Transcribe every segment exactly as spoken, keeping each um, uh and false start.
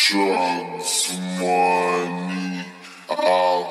Drugs, money, alcohol.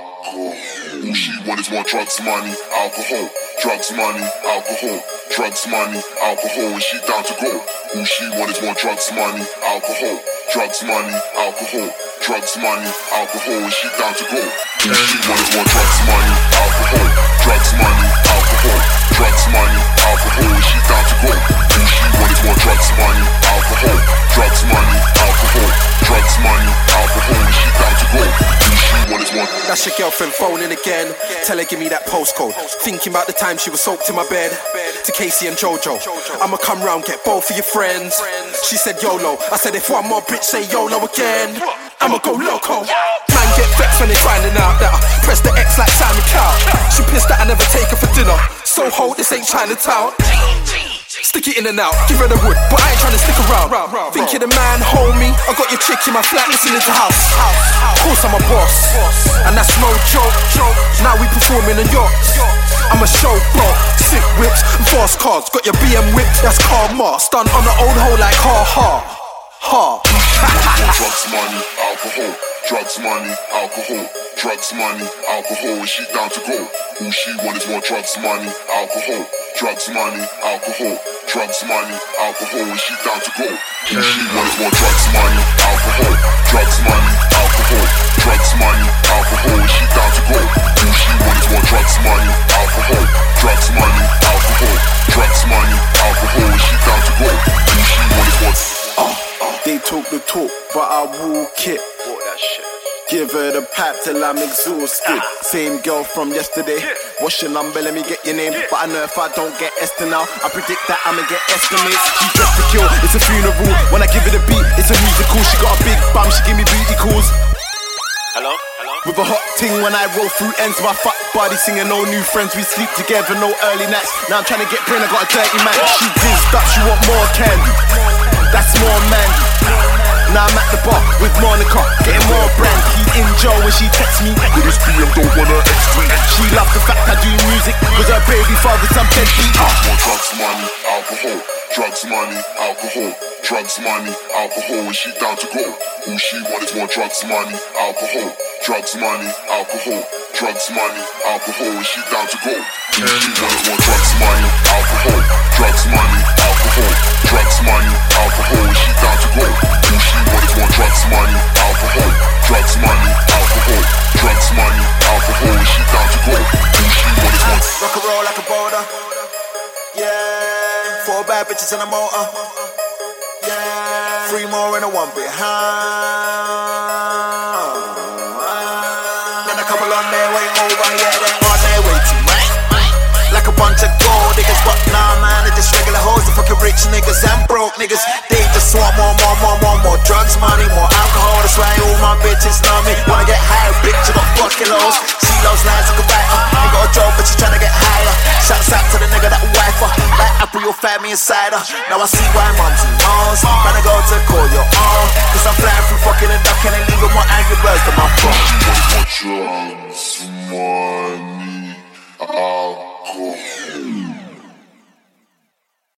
All she want is more drugs, money, alcohol. Drugs, money, alcohol. Drugs, money, alcohol. And she down to go. All she want is more drugs, money, alcohol. Drugs, money, alcohol. Drugs, money, alcohol. And she down to go. All she want is more drugs, money, alcohol. Drugs, money, alcohol. Drugs, money, alcohol. And she down to go. All she want is more drugs, money, alcohol. Drugs, money, alcohol. Drugs, money, alcohol. And she down to go. All she want is more. That's your girlfriend phoning again. Tell her give me that postcode. Thinking about the time she was soaked in my bed. To Casey and Jojo, I'ma come round, get both of your friends. She said YOLO, I said if one more bitch say YOLO again, I'ma go loco. Man get vexed when they finding out that I press the X like Simon Cowell. She pissed that I never take her for dinner. So hold, this ain't Chinatown. Stick it in and out, give her the wood, but I ain't tryna stick around. Thinking the man, homie, I got your chick in my flat, listening to house. Of course I'm a boss, and that's no joke. Now we performing on yachts. I'm a show bro, sick whips and fast cars. Got your B M whip, that's car marks. Done on the old hole like ha ha ha. Drugs, money, alcohol. Drugs, money, alcohol. Drugs, money, alcohol. And she down to go. All she want is more drugs, money, alcohol. Drugs, money, alcohol. Drugs, money, alcohol. And she down to go. All she want is more drugs, money, alcohol. Drugs, money, alcohol. Drugs, money, alcohol. And she down to go. All she want is more drugs, money, alcohol. Drugs, money, alcohol. Drugs, money, alcohol. And she down to go. All she want is more. Uh, they talk the talk, but I walk it. Walk that shit. Give her the pipe till I'm exhausted. Same girl from yesterday. What's your number? Let me get your name. But I know if I don't get Esther now, I predict that I'ma get estimates. She dressed to kill, it's a funeral. When I give her the beat, it's a musical. She got a big bum, she give me booty calls. Hello? Hello? With a hot ting when I roll through ends. My fuck body singing no new friends. We sleep together, no early nights. Now I'm trying to get brain, I got a dirty man. She dizzed up, she want more candy. That's more man. Now I'm at the bar with Monica, getting more brand. He's in jail when she texts me. With this B M don't wanna extreme. She loves the fact I do music. With her baby father, some deadbeat. More drugs, money, alcohol. Drugs, money, alcohol. Drugs, money, alcohol. And she down to go. All she want is more drugs, money, alcohol. Drugs, money, alcohol. Drugs, money, alcohol. And she down to go. All she want is more drugs, money, alcohol. Drugs, money, alcohol. Drugs, money, alcohol. And she down to go. All she want is more drugs, money, alcohol. Drugs, money, alcohol. Drugs, money, alcohol. And she down to go. All she want is more. Rock and roll like a boulder. Yeah. Four bad bitches in a motor. Yeah. Three more in a one behind. And a couple on their way over. Yeah, they on their way to mine. Like a bunch of gold niggas, but nah man, they're just regular hoes. The fucking rich niggas and broke niggas. They just want more, more, more, more, more drugs, money, more alcohol. That's why all my bitches know me. Wanna get higher, bitch, you got fucking lows. See those lines like a writer. Ain't got a job, but she's tryna get higher. Shouts out to the nigga that wife her. Like Apple, you'll find me inside her. Now I see why mums and moms tryna go to call your own. Cause I'm flying